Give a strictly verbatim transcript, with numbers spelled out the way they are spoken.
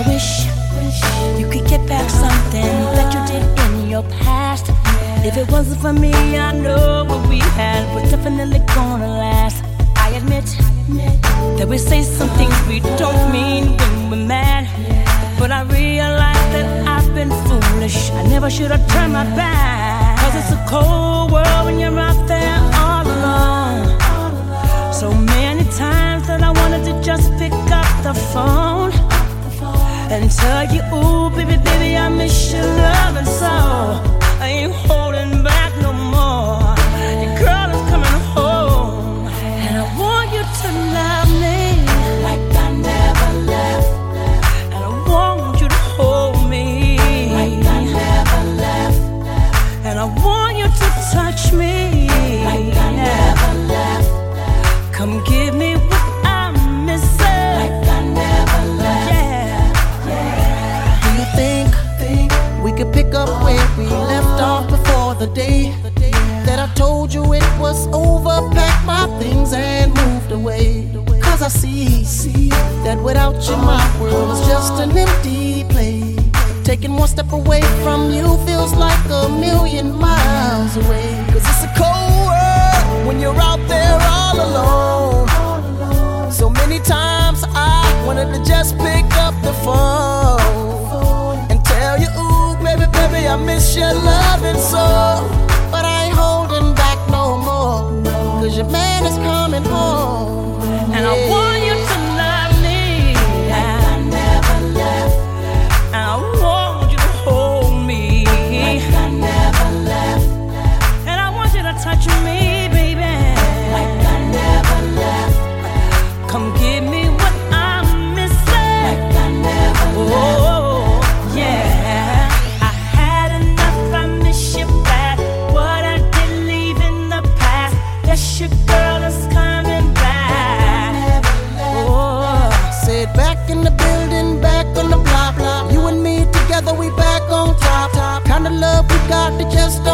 wish you could get back something that you did in your past. If it wasn't for me, I know what we had was definitely gonna last. I admit that we say some things we don't mean when we're mad, but I realize that I've been foolish. I never should have turned my back, 'cause it's a cold world when you're out there all alone. So many times that I wanted to just pick up the phone and tell you, ooh, baby, baby, I miss your loving so. I ain't holding back no more. Your girl is coming home, and I want you to love me like I never left. And I want you to hold me like I never left. And I want you to touch me like I never left. Come give me what I'm missing like I never left. Yeah, yeah. Do you think, think we could pick up where we left off before the day that I told you it was over? Packed my things and moved away. 'Cause I see, see that without you my world is just an empty place. Taking one step away from you feels like a million miles away. 'Cause it's a cold world when you're out there all alone. So many times I wanted to just pick up the phone and tell you, ooh, baby, baby, I miss your loving so. But I ain't holding back no more, 'cause your man is coming home. And I want you to love me like I never left. And I want you to hold me like I never left. And I want you to touch me, baby, like I never left. Come give me what I'm missing like I never left. Oh, yeah. I had enough, I miss you back. What I did leave in the past. Yes, your girl is coming back. Oh, Said back in the building, back on the block, block. You and me together, we back on top, top. Kind of love we got that just